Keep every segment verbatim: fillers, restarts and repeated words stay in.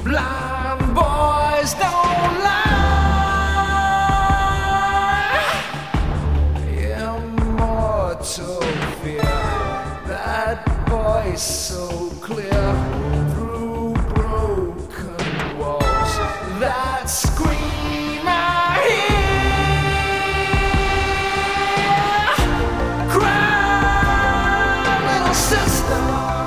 Blind boys don't lie. Immortal fear, that voice so clear through broken walls. That scream I hear. Cry, little sister.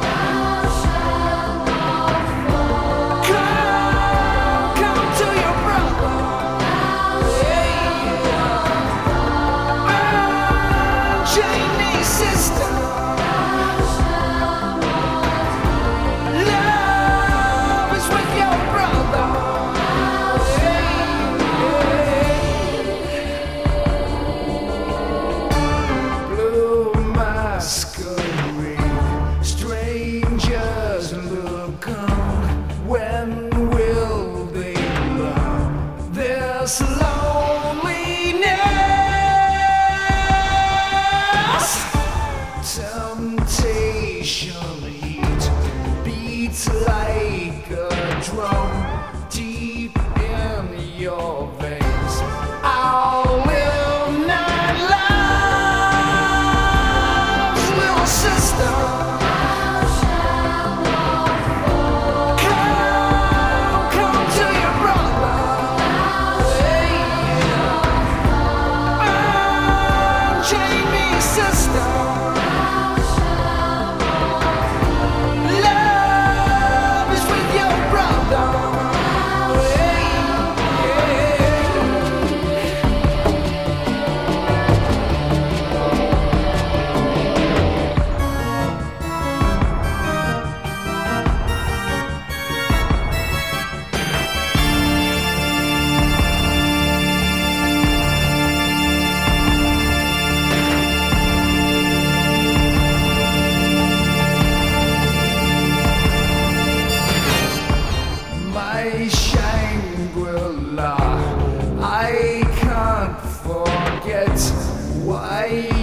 Strangers look on, when will they learn this loneliness? Temptation heat beats like a drum deep in your veins. I'll live nine lives, little sister. Shangri-La, I can't forget why